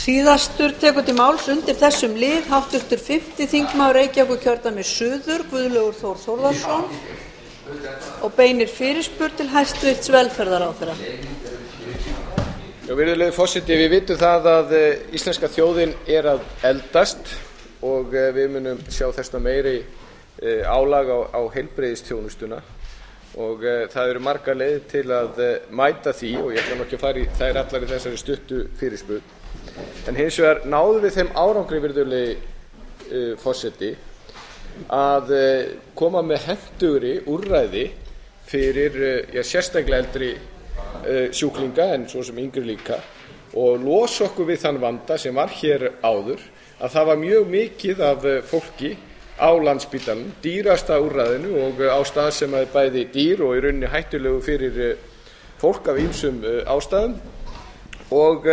Síðastur tekur til máls undir þessum lið háttvirtur 5. þingmaður Reykjavíkurkjördæmis suður Guðlaugur Þór Þórðarson og beinir fyrirspurn til hæstvirts velferðarráðherra. Virðulegi forseti, við vitum það að íslenska þjóðin að eldast og við munum sjá þess meiri álag á heilbrigðisþjónustuna og það eru margar leiðir til að mæta því og ég ætla nú ekki að fara í þær allar í þessari stuttu fyrirspurn. En hins vegar náðum við þeim árangri, virðulegi forseti, að koma með hentugri úrræði fyrir sérstaklega eldri sjúklinga en svo sem yngri líka og losa okkur við þann vanda sem var hér áður að það var mjög mikið af fólki á Landspítalanum, dýrasta úrræðinu og á stað sem er bæði dýr og í rauninni hættulegu fyrir fólk af ýmsum ástæðum og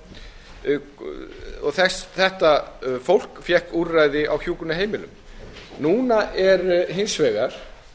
þetta fólk fékk úrræði á hjúkrunarheimilum. Núna hins vegar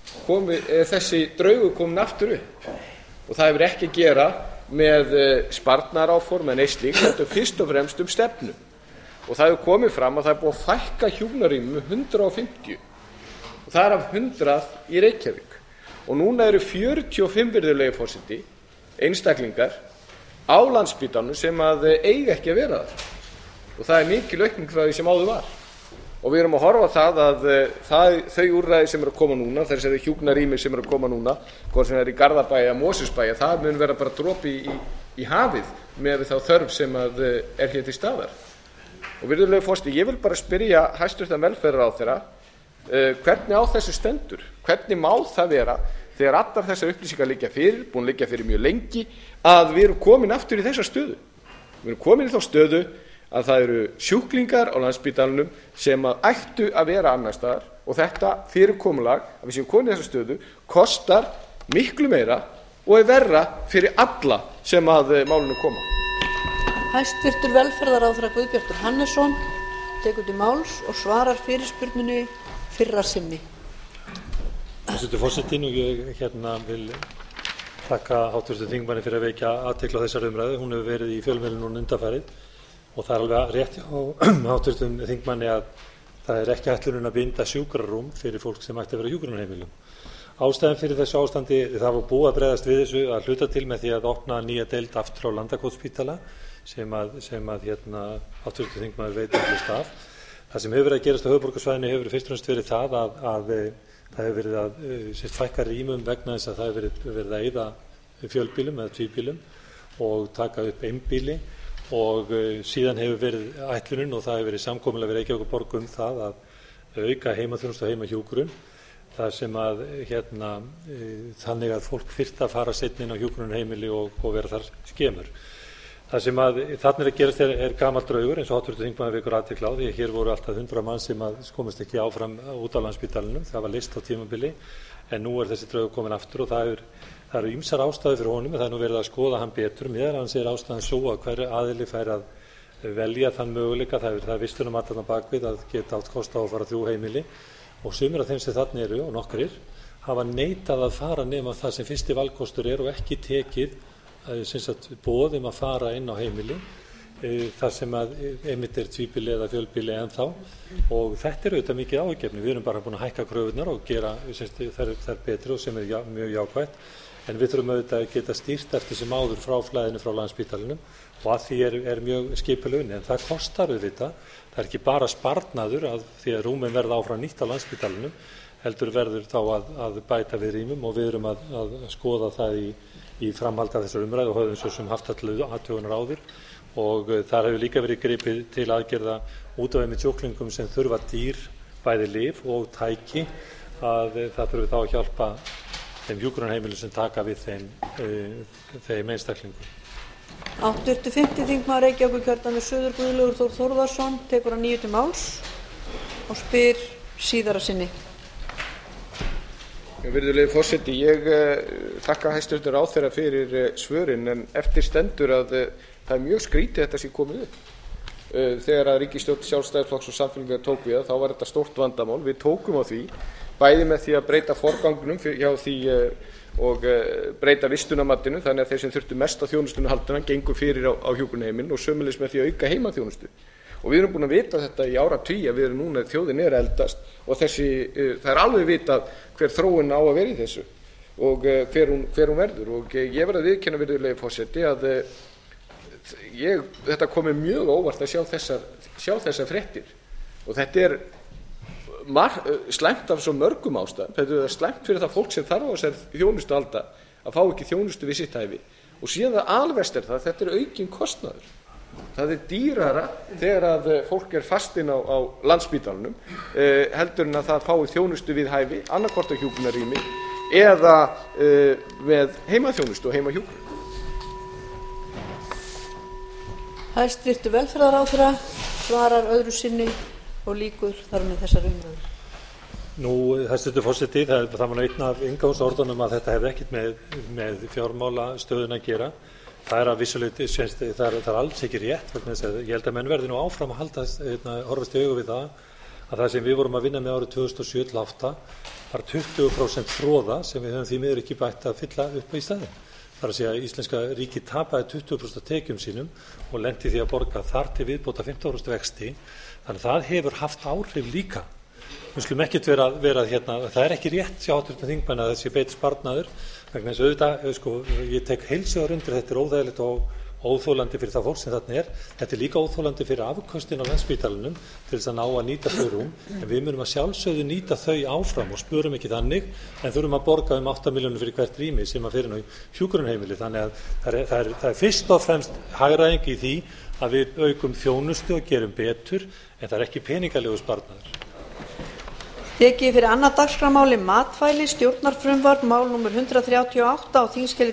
þessi draugur komin aftur upp og það hefur ekki að gera með sparnaðaráform en eitt slíkt, þetta fyrst og fremst stefnu. Og það hefur komið fram að það búið að fækka hjúkrunarrýmum 150 og það af 100 í Reykjavík. Og núna eru 45 virðulegi forseti einstaklingar á Landspítalanum sem eiga ekki að vera þar. Og það mikil aukning frá því sem áður var. Og við erum að horfa að þau úrræði sem að koma núna, þessari hjúkrunarrými sem að koma núna, hvort sem í Garðabæ eða Mosfellsbæ, það mun vera bara dropi í hafið með þá þörf sem hér til staðar. Og virðulegi forseti, ég vil bara spyrja hæstvirtan velferðarráðherra hvernig á þessu stendur, hvernig má það vera þegar allar þessar upplýsingar liggja fyrir, búin að liggja fyrir mjög lengi, að við erum komin aftur í þessa stöðu. Við erum komin í þá stöðu að það eru sjúklingar á Landspítalanum sem ættu að vera annars staðar og þetta fyrirkomulag að við séum komin í þessa stöðu kostar miklu meira og verra fyrir alla sem málinu koma. Hæstvirtur velferðarráðherra Guðbjartur Hannesson tekur til máls og svarar fyrirspurninni fyrra sinni. Hæstvirtur forseti, ég vil þakka háttvirtum þingmanni fyrir að vekja athygli á þessari umræðu. Hún hefur verið í fjölmiðlum núna undanfarið og það alveg rétt hjá háttvirtum þingmanni að það ekki ætlunin að binda sjúkrarúm fyrir fólk sem ætti að vera á hjúkrunarheimilum. Ástæðan fyrir þessu ástandi, það var búið að bregðast við þessu að hluta til með því að opna nýja deild aftur á Landakotsspítala sem háttvirtur þingmaður veit allist af. Það sem hefur verið að gerast á höfuðborgarsvæðinu hefur fyrst og fremst verið það að það hefur verið að fækka rýmum vegna þess að það hefur verið að eyða fjölbýlum eða tvíbýlum og taka upp einbýli og síðan hefur verið ætlunin og það hefur verið samkomulag við Reykjavíkurborg það að auka heimaþjónustu og heimahjúkrun þar sem þannig að fólk þyrfti að fara seinna inn á hjúkrunarheimili og vera þar skemur. Það sem þarna að gerast gamall draugur eins og háttvirtur þingmaður vekur athygli á því að hér voru alltaf 100 manns sem komast ekki áfram út á Landspítalanum, það var list á tímabili en nú þessi draugur komin aftur og það eru ýmsar ástæður fyrir honum, það nú verið að skoða hann betur, meðal annars ástæðan svo að hver aðili fær að velja þann möguleika, það er vistunum að þarna bakvið að geta átt kost á að fara 3 heimili og sumir af þeim sem þarna eru og nokkrir hafa neitað að fara nema það sem fyrsti valkostur og ekki tekið boð að fara inn á heimili þar sem einmitt tvíbýli eða fjölbýli ennþá og þetta auðvitað mikið áhyggjuefni. Við erum bara búin að hækka kröfurnar og gera þær betri og sem mjög jákvætt en við þurfum auðvitað að geta stýrt eftir sem áður frá flæðinu frá Landspítalanum og að því mjög skipuleg unnið en það kostar auðvitað, það ekki bara sparnaður að því að rúmin verða áfram nýtt á Landspítalanum heldur verður þá að bæta við rýmum og við erum að skoða það í framhald af þessar umræðu og höfum svo sem haft allir athugunar áður og þar hefur líka verið gripið til aðgerða út af einmitt sjúklingum sem þurfa dýr bæði lyf og tæki að það þurfi þá að hjálpa þeim hjúkrunarheimilum sem taka við þeim einstaklingum. Háttvirtur 5. þingmaður Reykjavíkurkjördæmis suður Guðlaugur Þór Þórðarson tekur að nýju til máls og spyr síðara sinni. Virðulegi forseti, ég þakka hæstvirtur ráðherra fyrir svörin en eftir stendur að það mjög skrítið þetta sé komið upp. Þegar að ríkisstjórn Sjálfstæðisflokks og Samfylkingar tók við þá var þetta stórt vandamál. Við tókum á því bæði með því að breyta forganginum hjá því og breyta vistunarmatinu þannig að þeir sem þurftu mest á þjónustunni haldina gengur fyrir á hjúkrunarheimilin og sömuleiðis með því að auka heimaþjónustu. Og við erum búin að vita þetta í áratugi að við erum núna, þjóðin er að eldast og það er alveg vitað hver þróun á að vera í þessu og hver hún verður. Og ég verð að viðurkenna, virðulegi forseti, að þetta kom mér mjög óvart að sjá þessar fréttir. Og þetta er slæmt af svo mörgum ástæðum. Þetta er slæmt fyrir það fólk sem þarf á þessar þjónustu að halda að fá ekki þjónustu við sitt hæfi. Og síðan það alverst er það að þetta er aukinn kostnaður. Það er dýrara þegar að fólk er fast inn á Landspítalanum heldur en að það fái þjónustu við hæfi, annaðhvort á hjúkrunarrými eða með heimaþjónustu og heimahjúkrun. Hæstvirtur velferðarráðherra svarar öðru sinni og lýkur þar með þessar umræður. Nú, hæstvirtur forseti, það var einn af inngangsorðunum að þetta hefði ekkert með fjármálastöðuna að gera. Það er að vissulega, það er alls ekki rétt, vegna þess að ég held að menn verði nú áfram að horfast í augu við það sem við vorum að vinna með árið 2007-2008 var 20% froða sem við höfum því miður ekki bætt að fylla upp í staðinn. Það er að segja að íslenska ríki tapaði 20% tekjum sínum og lenti því að borga þar til viðbóta 15% vexti, þannig að það hefur haft áhrif líka. Við skulum ekkert vera það er ekki rétt hjá hv. þingmanni að þessi beitt sparnaður vegna þess að auðvitað, ég tek heils hugar undir þetta er óþægilegt og óþolandi fyrir það fólk sem þarna er. Þetta er líka óþolandi fyrir afköstin á Landspítalanum til þess að ná að nýta þau rúm, en við munum að sjálfsögðu nýta þau áfram og spurum ekki þannig, en þurfum að borga 8 milljónir fyrir hvert rými sem að fyrir hjúkrunarheimili. Þannig að það er fyrst og fremst hagræðing í því að við aukum þjónustu og gerum betur, en það er ekki peningalegu sparnaður. Tekið fyrir annað dagskrármáli matvæli, stjórnarfrumvarp, mál númer 138 á þingskjali